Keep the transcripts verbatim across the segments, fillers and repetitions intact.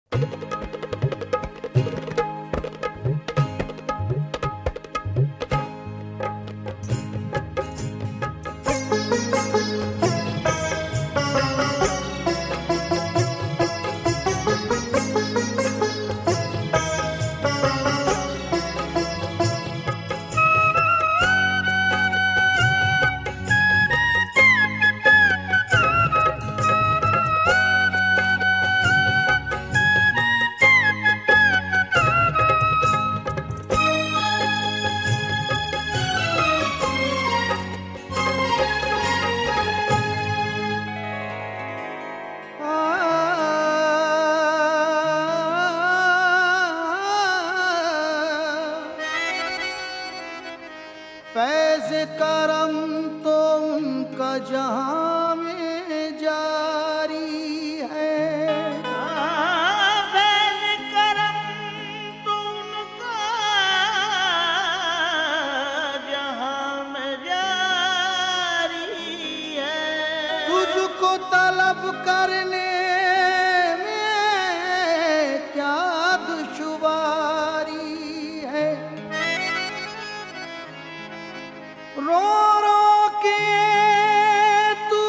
फैज़ करम तो उनका जहां में जारी है। फैज़ करम तो उनका जहां में जारी है। तुझको तलब करने में क्या दुश्वारी है। रो रो के तू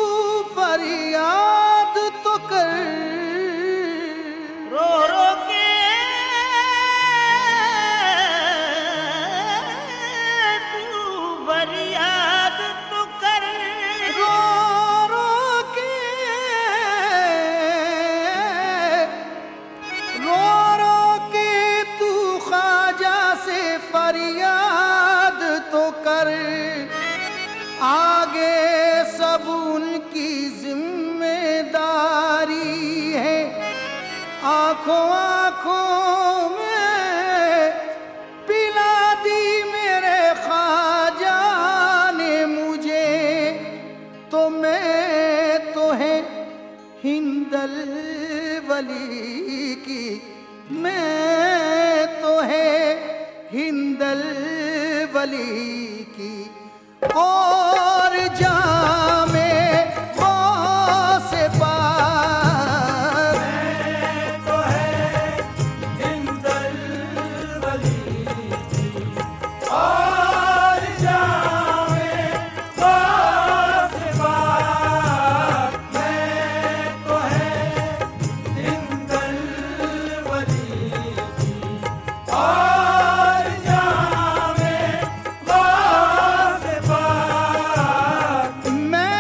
फरियाद तो कर, रो रो के तू फरियाद तो कर, रो रो के रो रो के तू ख्वाजा से फरियाद तो कर। आगे सब उनकी जिम्मेदारी है। आंखों आंखों में पिला दी मेरे ख्वाजा ने मुझे, तो मैं तो है हिंदल वली की, मैं तो है हिंदल वली की। और जामे वो से पार, मैं तो है हिंदल वली की। और जामे वो से पार, मैं तो है हिंदल वली की। और जामे वो से पार, मैं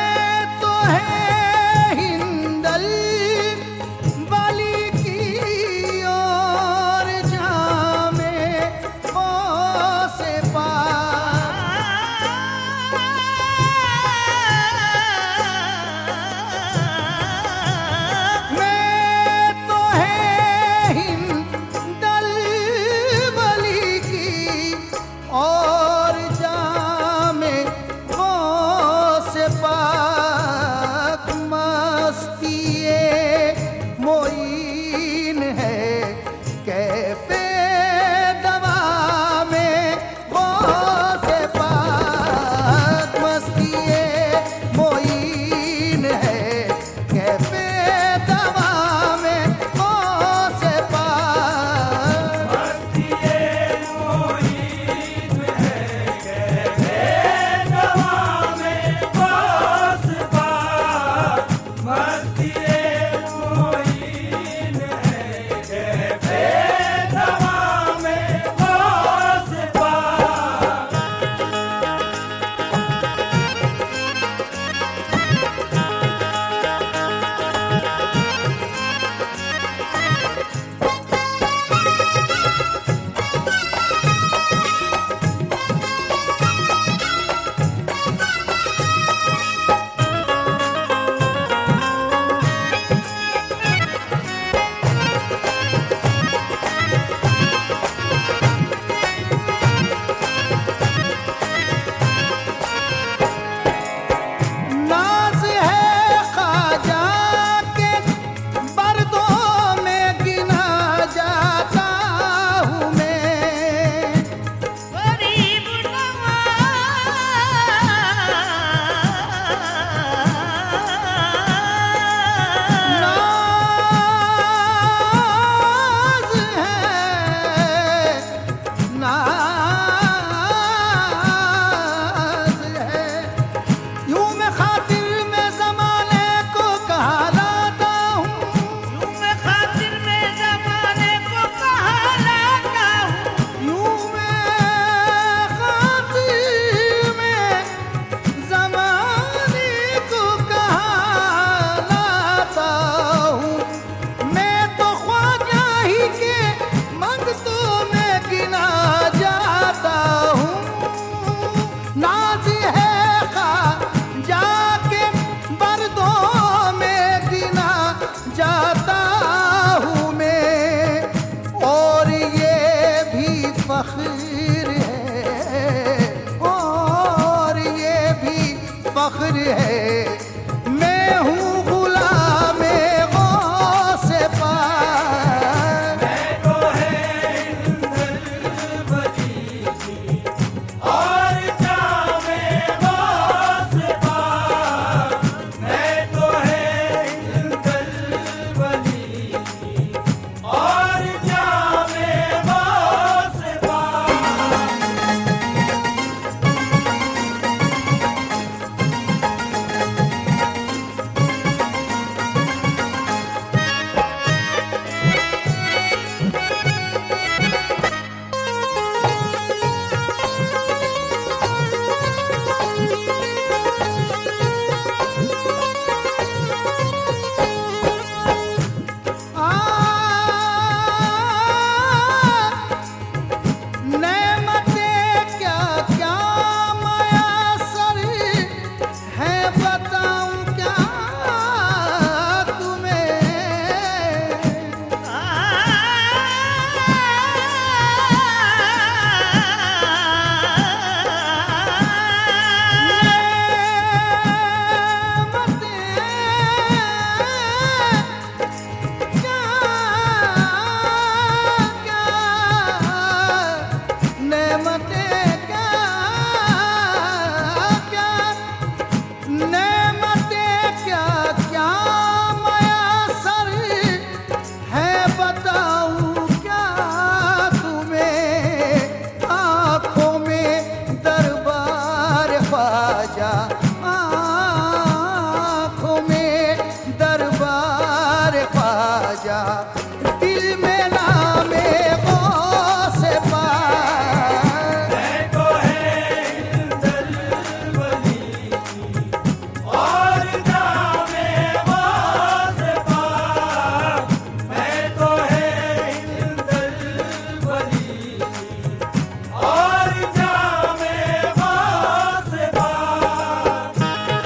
ख्वाजा दिल में नामे गौस पाक मैं तो है हिंदल वली और जामे गौस पाक मैं तो है हिंदल वली और जामे गौस पाक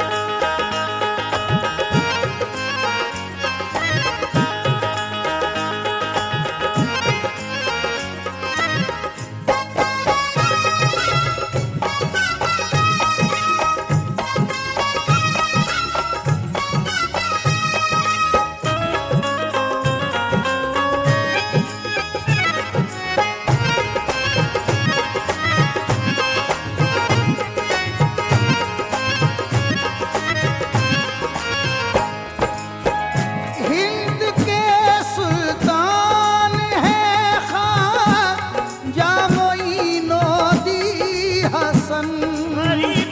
हिंद के सुल्तान है ख्वाजा मोइनुद्दीन हसन गरीब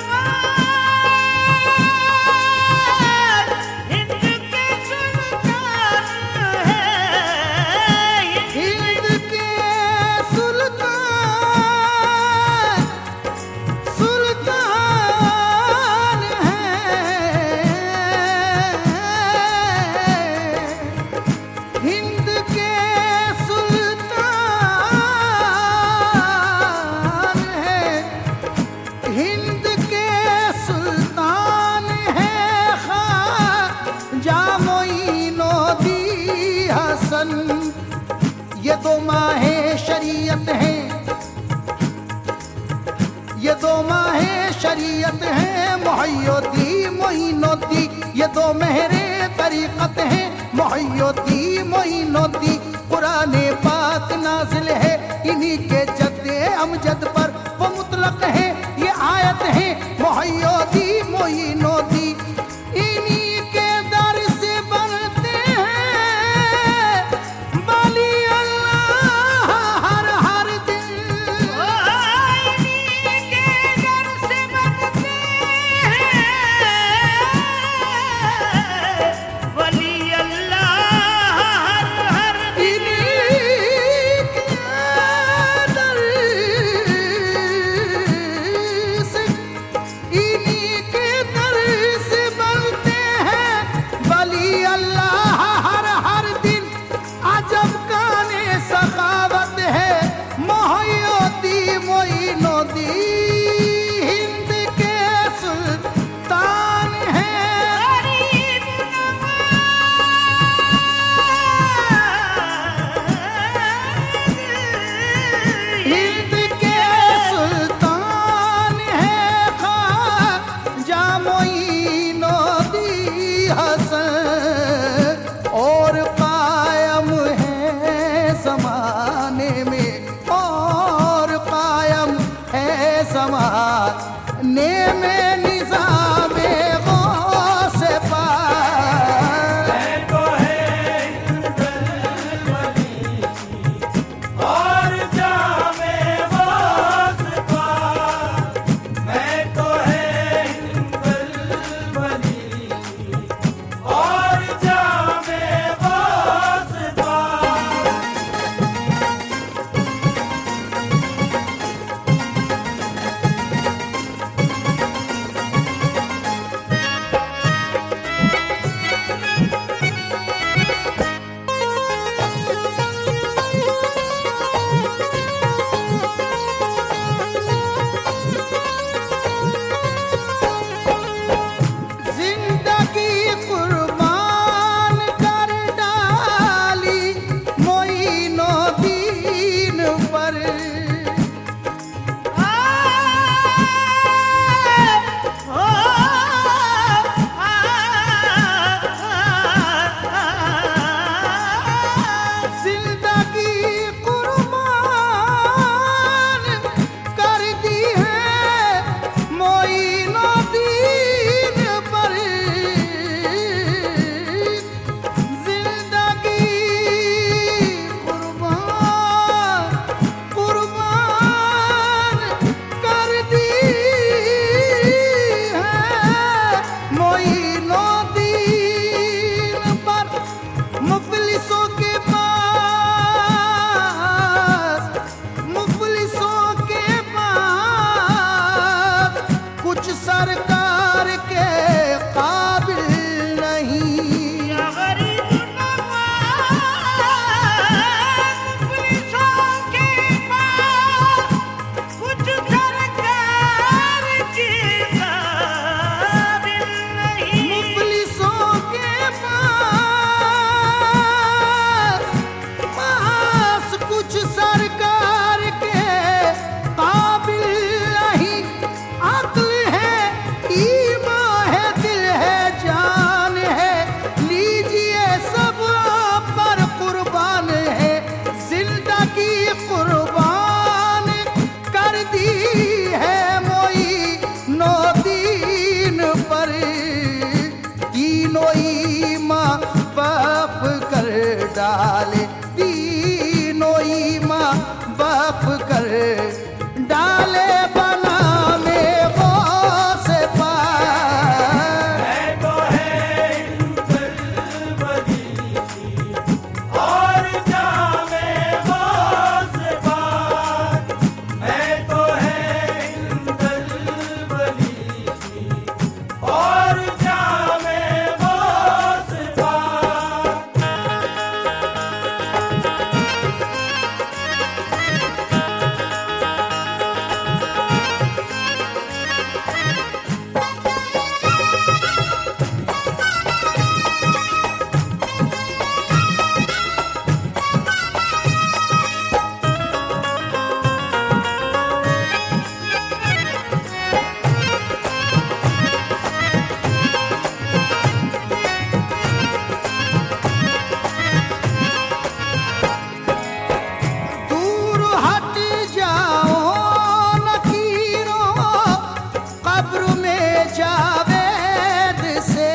नवाज हिंद के सुल्तान है हिंद के सुल्तान सुल्तान है हिंद के सुल्तान है हिंद के सुल्तान है ख्वाजा मोइनुद्दीन हसन ये दो माहे शरीयत हैं ये दो माहे शरीयत हैं मुहय्यिद्दीन मोइनुद्दीन ये दो मेहरे तरीक़त हैं मुहय्यिद्दीन मोइनुद्दीन कुरान पाक नाज़िल है इन्हीं के जद्दे अमजद पर वो मुतलक है ये आयत है मुहय्यिद्दीन मोइनुद्दीन इन्हीं के दर से बनते हैं वली अल्लाह हर हर दिन इन्हीं के दर से बनते हैं वली अल्लाह हर हर दिन इन्हीं के दर डाले तीनों ही माँ बाप कर डाले बना में वो से पार। मैं तो है इंदल वली और जामे वो से पार। मैं तो है इंदल वली और जामे वो से पार। दूर हट जाओ नकीरों कब्र में जावेद से।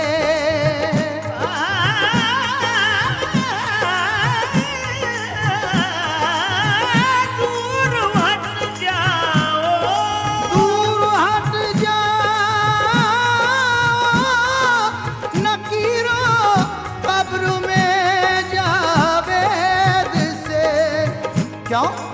दूर हट जाओ दूर हट जाओ नकीरों कब्र में जावेद से। क्यों?